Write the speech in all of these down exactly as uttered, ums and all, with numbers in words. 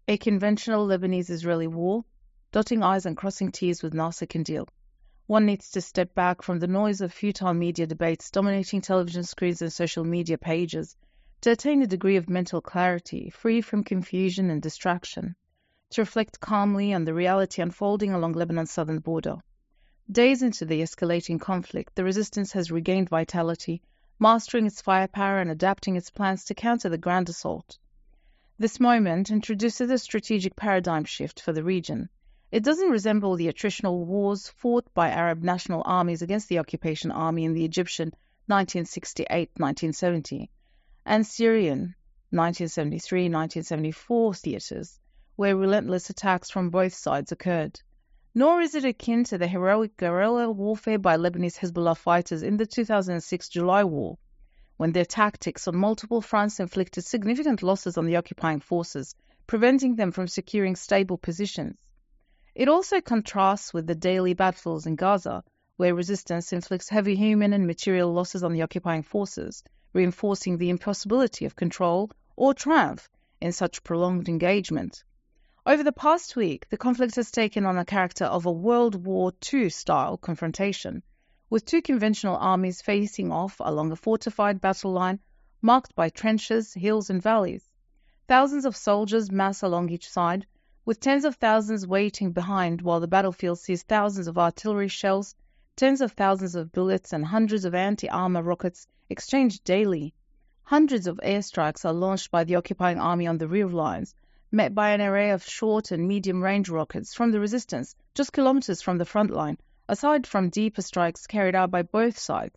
A conventional Lebanese-Israeli war, dotting I's and crossing T's with Nasser can deal. One needs to step back from the noise of futile media debates dominating television screens and social media pages to attain a degree of mental clarity, free from confusion and distraction, to reflect calmly on the reality unfolding along Lebanon's southern border. Days into the escalating conflict, the resistance has regained vitality, mastering its firepower and adapting its plans to counter the grand assault. This moment introduces a strategic paradigm shift for the region. It doesn't resemble the attritional wars fought by Arab national armies against the occupation army in the Egyptian nineteen sixty-eight to nineteen seventy and Syrian nineteen seventy-three to nineteen seventy-four theatres, where relentless attacks from both sides occurred. Nor is it akin to the heroic guerrilla warfare by Lebanese Hezbollah fighters in the two thousand six July war, when their tactics on multiple fronts inflicted significant losses on the occupying forces, preventing them from securing stable positions. It also contrasts with the daily battles in Gaza, where resistance inflicts heavy human and material losses on the occupying forces, reinforcing the impossibility of control or triumph in such prolonged engagement. Over the past week, the conflict has taken on the character of a World War Two-style confrontation, with two conventional armies facing off along a fortified battle line marked by trenches, hills and valleys. Thousands of soldiers mass along each side, with tens of thousands waiting behind while the battlefield sees thousands of artillery shells, tens of thousands of bullets and hundreds of anti-armor rockets exchanged daily. Hundreds of airstrikes are launched by the occupying army on the rear lines, met by an array of short and medium-range rockets from the resistance just kilometers from the front line, aside from deeper strikes carried out by both sides.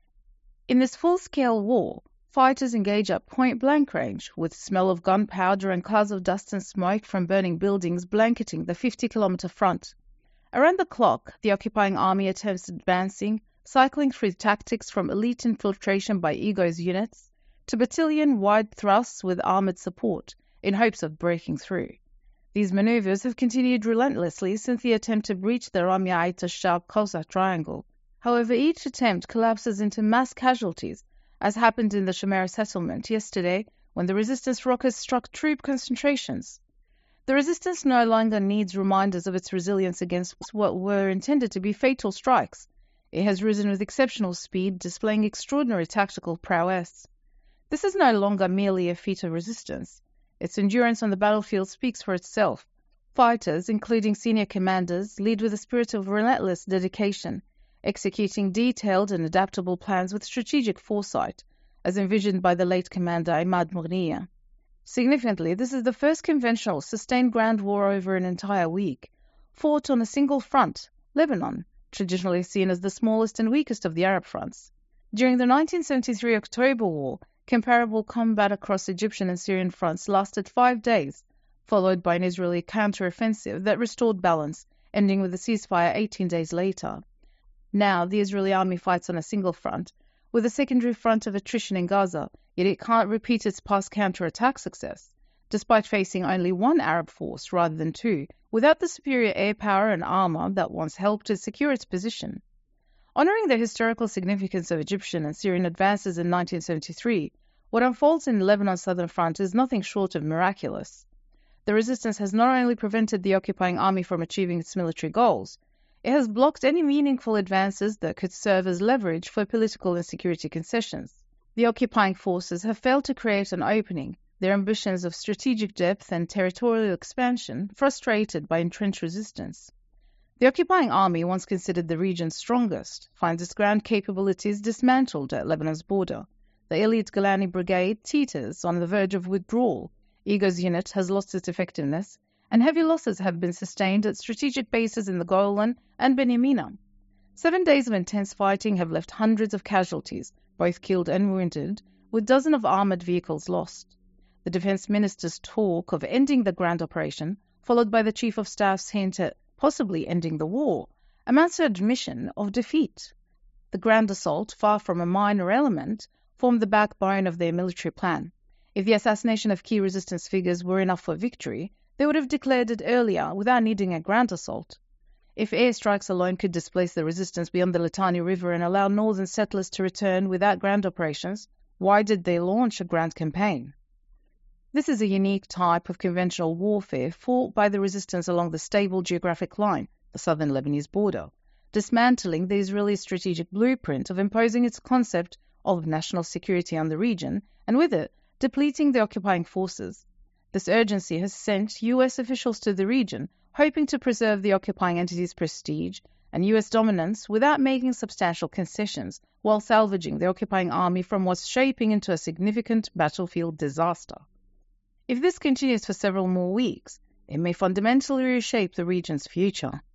In this full-scale war, fighters engage at point-blank range, with smell of gunpowder and clouds of dust and smoke from burning buildings blanketing the fifty-kilometer front. Around the clock, the occupying army attempts advancing, cycling through tactics from elite infiltration by E G O's units to battalion-wide thrusts with armoured support, in hopes of breaking through. These maneuvers have continued relentlessly since the attempt to breach the Ramia Ait al-Shab-Qawsa triangle. However, each attempt collapses into mass casualties, as happened in the Shamara settlement yesterday when the resistance rockets struck troop concentrations. The resistance no longer needs reminders of its resilience against what were intended to be fatal strikes. It has risen with exceptional speed, displaying extraordinary tactical prowess. This is no longer merely a feat of resistance. Its endurance on the battlefield speaks for itself. Fighters, including senior commanders, lead with a spirit of relentless dedication, executing detailed and adaptable plans with strategic foresight, as envisioned by the late commander Imad Mughniya. Significantly, this is the first conventional, sustained ground war over an entire week, fought on a single front, Lebanon, traditionally seen as the smallest and weakest of the Arab fronts. During the nineteen seventy-three October War, comparable combat across Egyptian and Syrian fronts lasted five days, followed by an Israeli counter-offensive that restored balance, ending with a ceasefire eighteen days later. Now, the Israeli army fights on a single front, with a secondary front of attrition in Gaza, yet it can't repeat its past counter-attack success, despite facing only one Arab force rather than two, without the superior air power and armor that once helped it secure its position. Honoring the historical significance of Egyptian and Syrian advances in nineteen seventy-three, what unfolds in Lebanon's southern front is nothing short of miraculous. The resistance has not only prevented the occupying army from achieving its military goals, it has blocked any meaningful advances that could serve as leverage for political and security concessions. The occupying forces have failed to create an opening, their ambitions of strategic depth and territorial expansion frustrated by entrenched resistance. The occupying army, once considered the region's strongest, finds its ground capabilities dismantled at Lebanon's border. The elite Golani Brigade teeters on the verge of withdrawal. E G O's unit has lost its effectiveness, and heavy losses have been sustained at strategic bases in the Golan and Beni Mina. Seven days of intense fighting have left hundreds of casualties, both killed and wounded, with dozens of armoured vehicles lost. The Defence Minister's talk of ending the grand operation, followed by the Chief of Staff's hint at possibly ending the war, amounts to admission of defeat. The grand assault, far from a minor element, formed the backbone of their military plan. If the assassination of key resistance figures were enough for victory, they would have declared it earlier without needing a grand assault. If airstrikes alone could displace the resistance beyond the Litani River and allow northern settlers to return without grand operations, why did they launch a grand campaign? This is a unique type of conventional warfare fought by the resistance along the stable geographic line, the southern Lebanese border, dismantling the Israeli strategic blueprint of imposing its concept of national security on the region, and with it, depleting the occupying forces. This urgency has sent U S officials to the region, hoping to preserve the occupying entity's prestige and U S dominance without making substantial concessions, while salvaging the occupying army from what's shaping into a significant battlefield disaster. If this continues for several more weeks, it may fundamentally reshape the region's future.